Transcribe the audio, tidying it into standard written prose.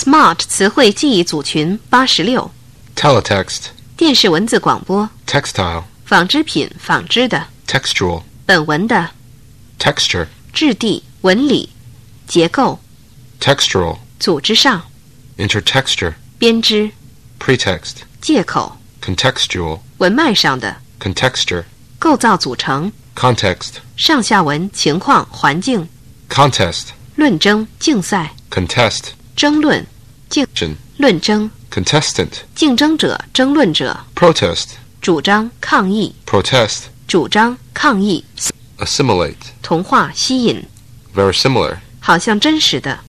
Smart 词汇记忆组群86。 teletext, 电视文字广播。 textile, 纺织品，纺织的。 textual, 本文的。 texture, 质地，纹理，结构。 textural, 组织上。 intertexture, 编织。 pretext, 借口。 contextual, 文脉上的。 contexture, 构造组成。 context, 上下文，情况，环境。 contest, 论争，竞赛。 contest, 争论，论争。 contestant, 竞争者，争论者。 protest, 主张，抗议。 protest, 主张，抗议。 assimilate, 同化，吸引。 verisimilar, 好像真实的。